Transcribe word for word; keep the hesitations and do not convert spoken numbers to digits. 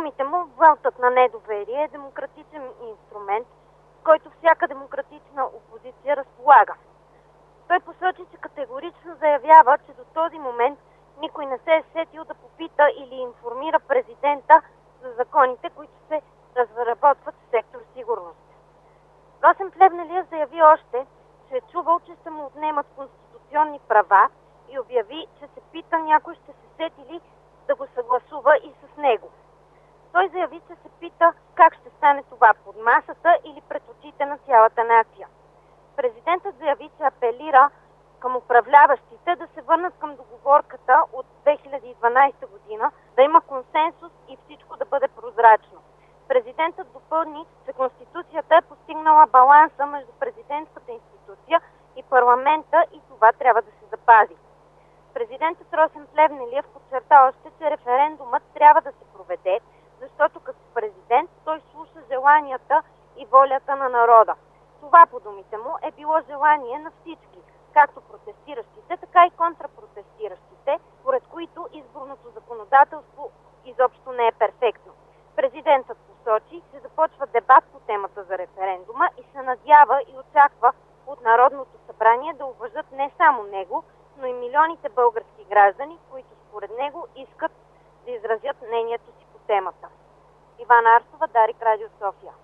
думите му, вотът на недоверие е демократичен инструмент, с който всяка демократична опозиция разполага. Той посочи, че категорично заявява, че до този момент никой не се е сетил да попита или информира президента за законите, които се разработват в сектор сигурност. Росен Плевнелиев заяви още, че е чувал, че се му отнемат конституционни права и обяви, че се пита някой ще се сети ли да го съгласува и с него. Той заяви, че се пита как ще стане това под масата или пред очите на цялата нация. Президентът заяви, че апелира към управляващите да се върнат към договорката от две хиляди и дванадесета година, да има консенсус и всичко да бъде прозрачно. Президентът допълни, че Конституцията е постигнала баланса между президентската институция и парламента и това трябва да се запази. Президентът Росен Плевнелиев подчерта още, че референдумът трябва да се проведе, защото като президент той слуша желанията и волята на народа. Това, по думите му, е било желание на всички, както протестиращите, така и контрапротестиращите, според които изборното законодателство изобщо не е перфектно. Президентът посочи, че започва дебат по темата за референдума и се надява и очаква от Народното събрание да уважат не само него, но и милионите български граждани, които според него искат да изразят мнението си по темата. Ивана Арсова, Дарик, Радио София.